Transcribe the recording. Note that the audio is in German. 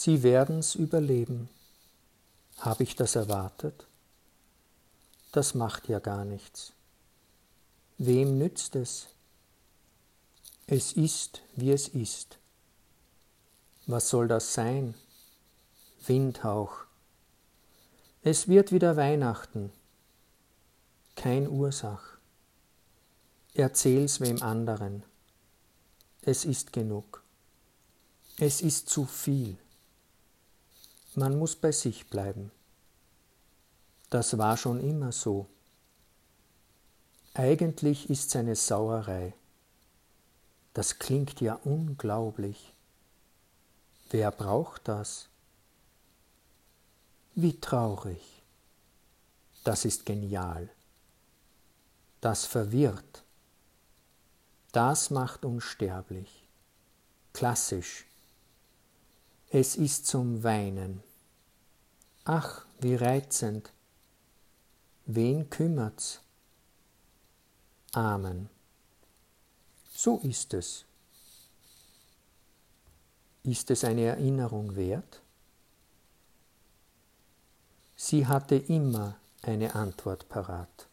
Sie werden's überleben. Habe ich das erwartet? Das macht ja gar nichts. Wem nützt es? Es ist, wie es ist. Was soll das sein? Windhauch. Es wird wieder Weihnachten. Kein Ursach. Erzähl's wem anderen. Es ist genug. Es ist zu viel. Man muss bei sich bleiben. Das war schon immer so. Eigentlich ist's eine Sauerei. Das klingt ja unglaublich. Wer braucht das? Wie traurig. Das ist genial. Das verwirrt. Das macht unsterblich. Klassisch. Es ist zum Weinen. Ach, wie reizend. Wen kümmert's? Amen. So ist es. Ist es eine Erinnerung wert? Sie hatte immer eine Antwort parat.